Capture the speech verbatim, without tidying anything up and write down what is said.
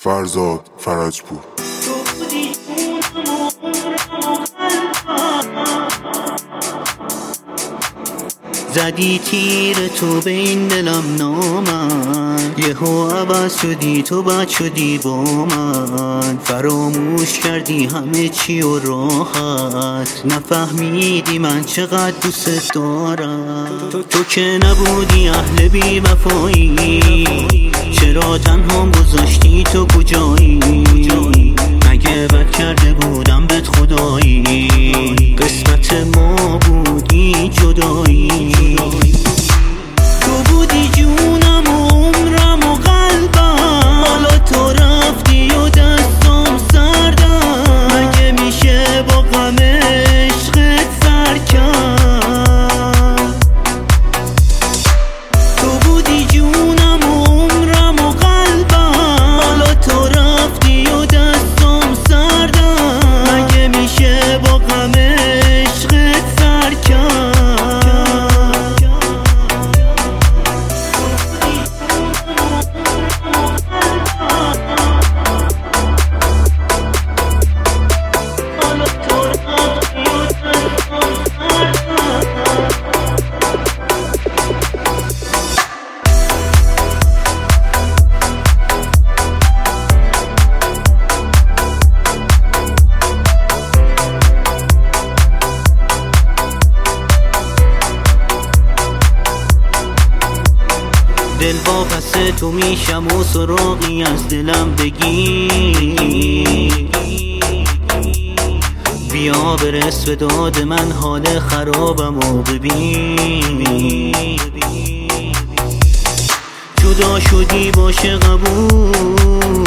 فرزاد فرجپور. زدی تیر تو به این دلم نامن، یهو عوض شدی تو بد شدی با من. فراموش کردی همه چی و راحت، نفهمیدی من چقدر دوست دارم. تو, تو که نبودی اهل بی وفایی، چرا تنها گذاشتی تو کجایی؟ مگه بد کرده بودم بهت خدایی؟ قسمت ما بودی جدایی. تو بودی جونم و عمرم و قلبم، حالا تو رفتی و دستم سردم. مگه میشه با غم عشقت سر کرد؟ تو بودی جونم و عمرم و قلبم، حالا تو رفتی و دستم سردم. مگه میشه با غم عشقت سر کرد؟ دل واپس تو میشم و سراغی از دلم بگی. بیا برس به داد من، حال خرابم و ببین. جدا شدی باشه قبول،